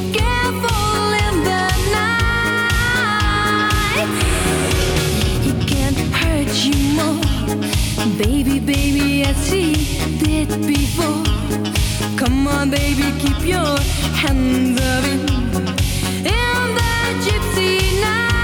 careful in the night. He can't hurt you more, baby, baby, as he did before. Come on, baby, keep your hands up in the gypsy night.